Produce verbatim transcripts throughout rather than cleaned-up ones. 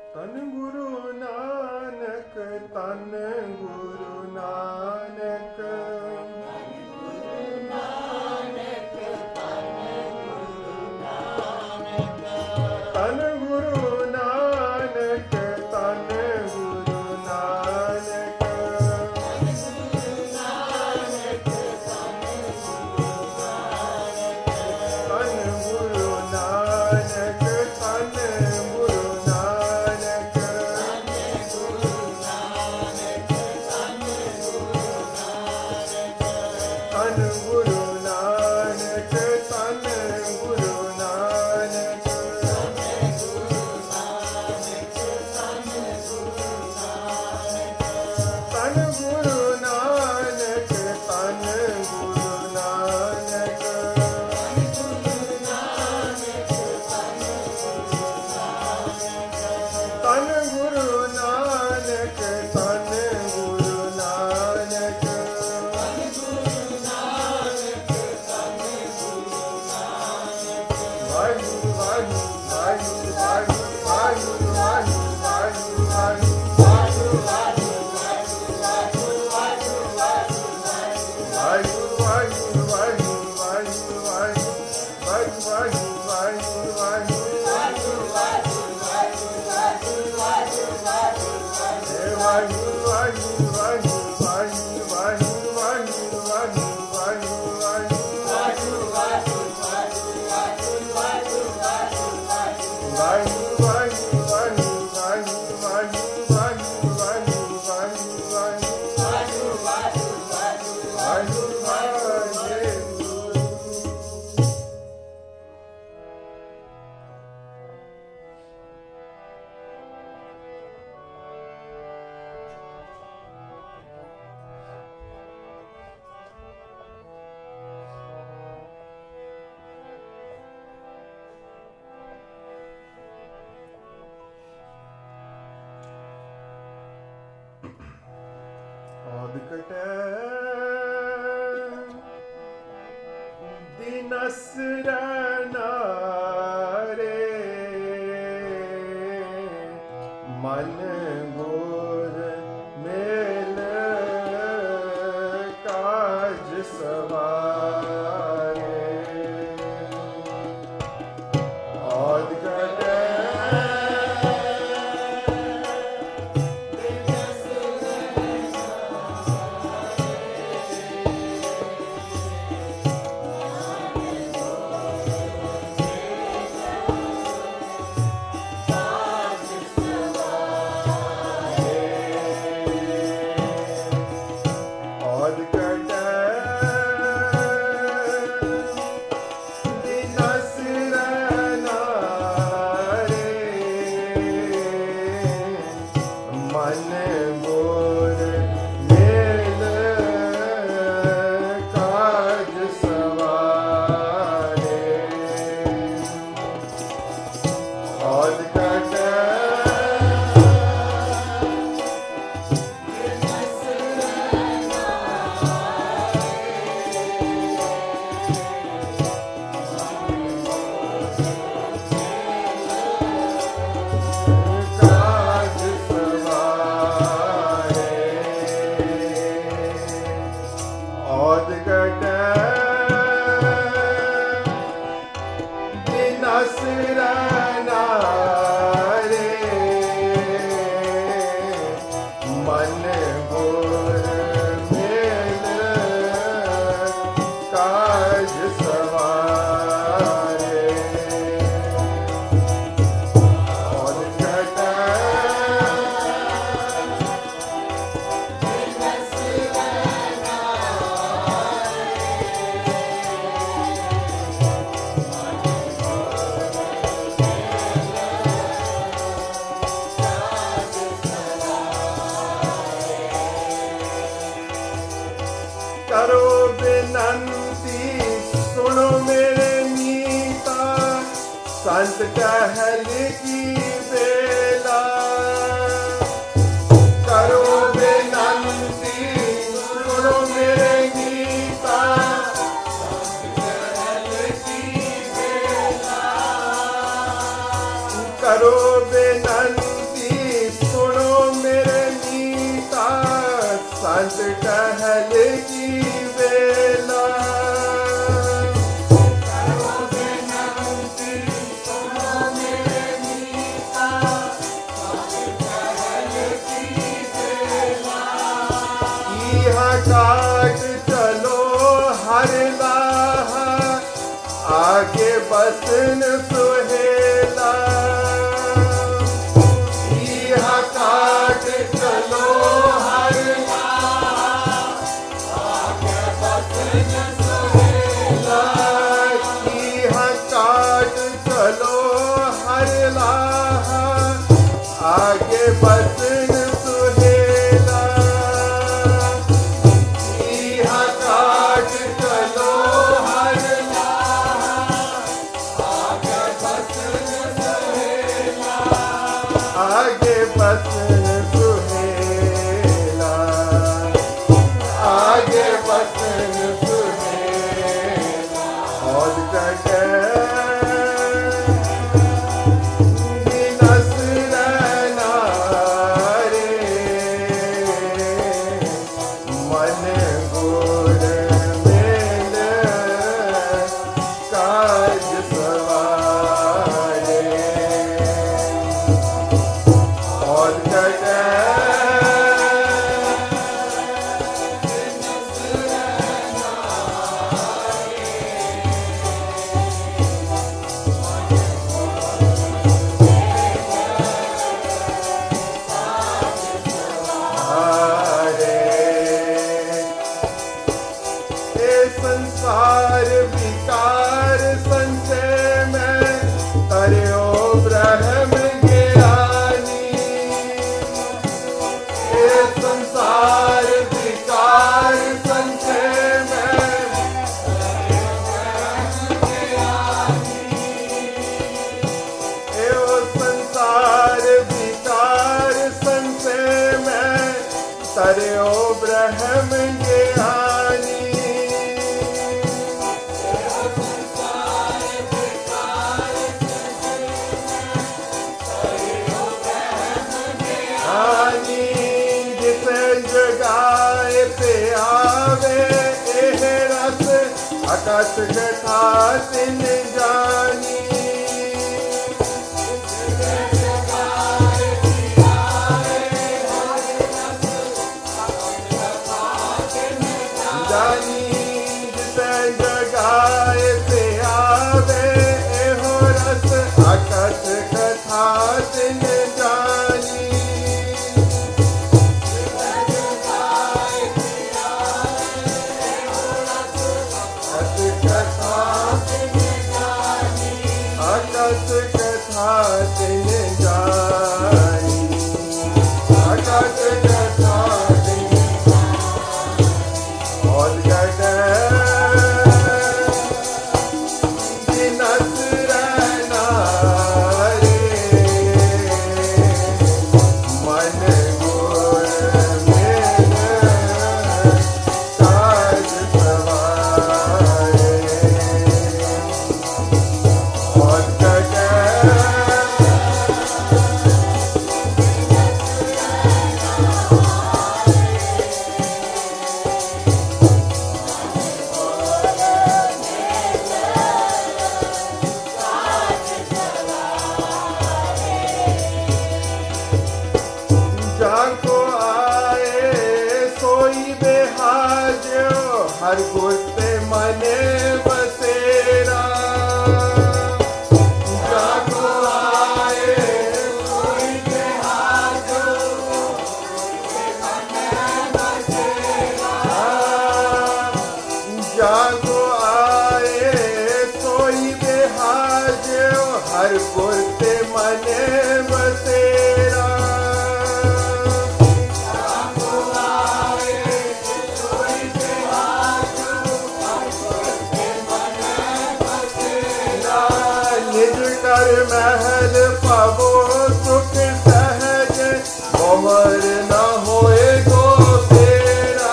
ਤਨ ਗੁਰੂ ਨਾਨਕ, ਤਨ ਗੁਰੂ ਨਾਨਕ, ਤਨ ਗੁਰੂ ਨਾਨਕ, ਤਨ ਗੁਰੂ ਨਾਨਕ, ਤਨ ਗੁਰੂ ਨਾਨਕ, ਤਨ ਗੁਰੂ ਨਾਨਕ, ਤਨ ਗੁਰੂ ਨਾਨਕ, ਤਨ ਗੁਰੂ ਨਾਨਕ, ਤਨ ਗੁਰੂ ਨਾਨਕ, ਤਨ ਗੁਰੂ ਨਾਨਕ, ਤਨ ਗੁਰੂ ਨਾਨਕ, ਤਨ ਗੁਰੂ ਨਾਨਕ, ਵਾਹਿਗੁਰੂ ਵਾਹਿਗੁਰੂ ਵਾਹਿਗੁਰੂ ਵਾਹਿਗੁਰੂ ਵਾਹਿਗੁਰੂ ਵਾਹਿਗੁਰੂ ਵਾਹਿਗੁਰੂ ਵਾਹਿਗੁਰੂ ਵਾਹਿਗੁਰੂ ਵਾਹਿਗੁਰੂ ਵਾਹਿਗੁਰੂ ਵਾਹਿਗੁਰੂ ਵਾਹਿਗੁਰੂ ਵਾਹਿਗੁਰੂ ਹੇ ਵਾਹਿਗੁਰੂ ਵਾਹਿਗੁਰੂ ਵਾਹਿਗੁਰੂ ਵਾਹਿਗੁਰੂ ਵਾਹਿਗੁਰੂ ਵਾਹਿਗੁਰੂ ਵਾਹਿਗੁਰੂ ਵਾਹਿਗੁਰੂ ਵਾਹਿਗੁਰੂ ਵਾਹਿਗੁਰੂ ਵਾਹਿਗੁਰੂ ਵਾਹਿਗੁਰੂ ਵਾਹਿਗੁਰੂ ਵਾਹਿਗੁਰੂ ਵਾਹਿਗੁਰੂ ਵਾਹਿਗੁਰੂ ਵਾਹਿਗੁਰੂ ਵਾਹਿਗੁਰੂ ਵਾਹਿਗੁਰੂ। ਆਦਿ ਕਟੈ ਦਿਨਸ ਰਨਾਰੇ, ਮਨ ਗੁਰ ਮੇਲ ਕਾਜ ਸਵਾਰੇ। ਆਦਿ ਕਟੈ ਆਦਿ ਕਟੈ ਦਿਨਸ ਰਨਾਰੇ, ਮਨ ਗੁਰ ਮੇਲ ਕਾਜ ਸਵਾਰੇ। ਆਦਿ ਕਟੈ ਕਾਜ ਸਵਾਰੇ। ਆਦਿ ਕਟੈ ਦਿਨਸ ਰਨਾਰੇ, ਮਨ ਗੁਰ ਮੇਲ ਕਾਜ ਸਵਾਰੇ। ਆਦਿ ਕਟੈ ਕਰੋ ਬੇਨੰਤੀ, ਸੁਣੋ ਮੇਰੇ ਮੀਤਾ, ਸੰਤ ਟਹਿਲ ਕੀ ਵੇਲਾ। ਕਰੋ ਬੇਨੰਤੀ, ਸੁਣੋ ਮੇਰੇ ਮੀਤਾ, ਸੰਤ ਟਹਿਲ ਕੀ ਵੇਲਾ। ਕਰੋ ਬੇਨੰਤੀ, चहल की बेला काट चलो हर लाह आगे बसन सुहेला यहाँ काट चलो हर लाह आगे बसन सुहेला यहाँ काट चलो हर लाह आगे बसन आगे बसन सुहेला आगे बसन सुहेला और जगह दिनस रहना रे मन गुर मेल काज सवारे और संसार विकार संशय में तरो ब्रह्म ज्ञानी ये संसार विकार संशय में ये संसार विकार संशय में तरो ब्रह्म ज्ञानी जगाए पे आवे एह रस आकाश कथा तिन जानी जानी जिसे जगाए पे आवे एह रस आकाश कथा तिन जानी आकाश कथा तिन जानी आकाश कथा तिन और दिनस रहना रे मन गुर मेल काज सवारे और जाको आए सोई बेहाजो हर गुस्से मने बसेरा जाको आए सोई बेहाजो जाको आए सोई बेहाजो हर गुस्से मने बसेरा कर महल पावो सुख सहज मोहर न होए गो तेरा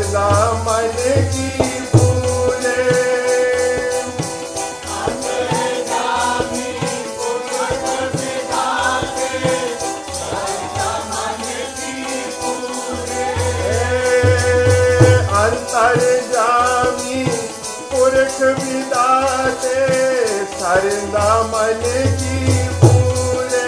सरदा मन की पूरे अंतर जामी पुरख विदाते सरदा मन की पूरे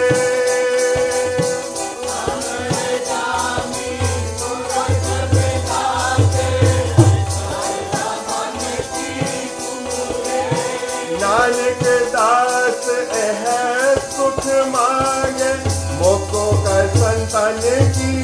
नानक दास एह सुख मांगे मोको कर संतन की